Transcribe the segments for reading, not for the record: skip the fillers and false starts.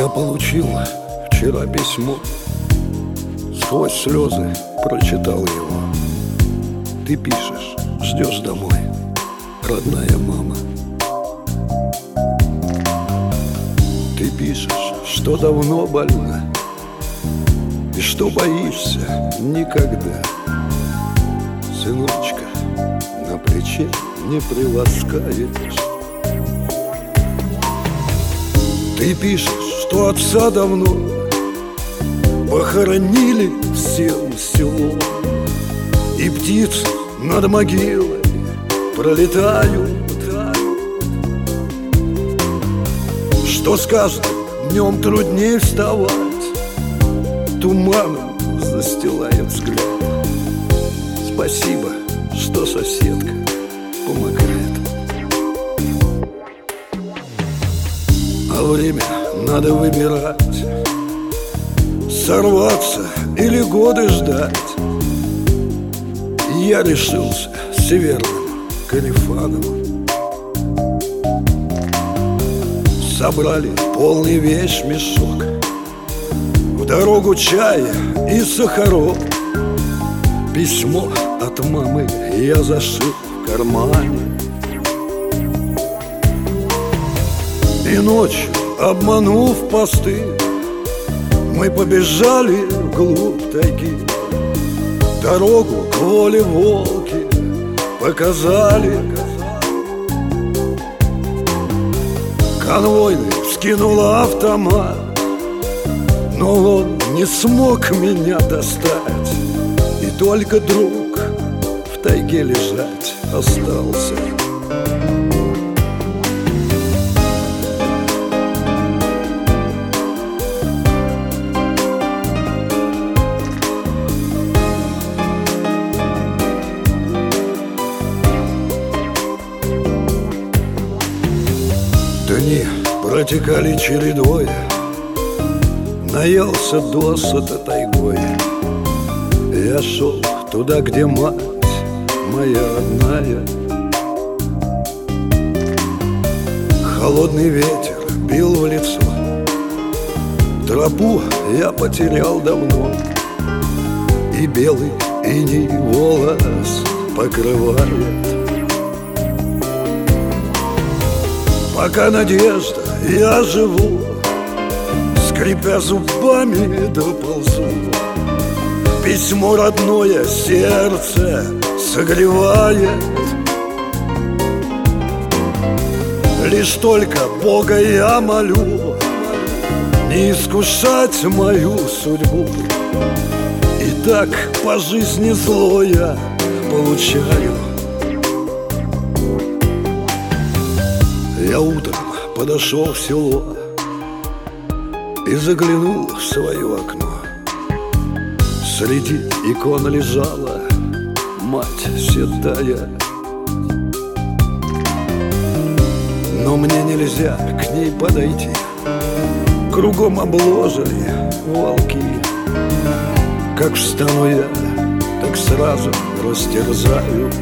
получил вчера письмо, сквозь слезы прочитал его. Ты пишешь, ждешь домой, родная мама. Ты пишешь, что давно больна и что боишься никогда. Сыночка на плече не приласкаешь. Ты пишешь, что отца давно похоронили всем селом, и птицы над могилой пролетают. Что с каждым днем труднее вставать, туманом застилая взгляд. Спасибо, что соседка помогает. А время надо выбирать, сорваться или годы ждать. Я решился северным Карифаном. Собрали полный вещмешок, в дорогу чая и сахарок. Письмо от мамы я зашил в кармане. И ночью, обманув посты, мы побежали вглубь тайги. Дорогу к воле волки показали. Конвойный вскинул автомат, но он не смог меня достать. И только друг в тайге лежать остался. Дни протекали чередой, наелся досыта тайгой. Я шел туда, где мать моя родная. Холодный ветер бил в лицо, тропу я потерял давно, и белый иней волос покрывает. Пока надежда, я живу, скрипя зубами доползу. Письмо родное сердце согревает. Лишь только Бога я молю не искушать мою судьбу. И так по жизни зло я получаю. Я утром подошел в село и заглянул в свое окно. Среди икон лежала мать седая, но мне нельзя к ней подойти. Кругом обложили волки. Как встану я, так сразу растерзают.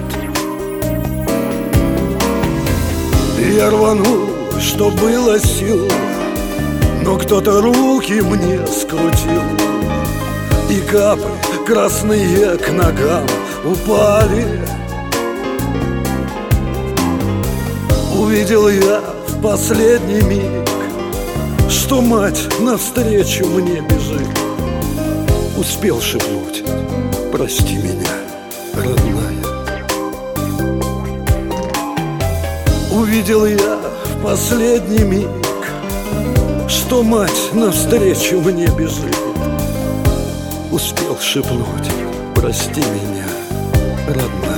Я рванул, что было сил, но кто-то руки мне скрутил, и капли красные к ногам упали. Увидел я в последний миг, что мать навстречу мне бежит. Успел шепнуть: прости меня, родная. Увидел я в последний миг, что мать навстречу мне бежит. Успел шепнуть: прости меня, родная.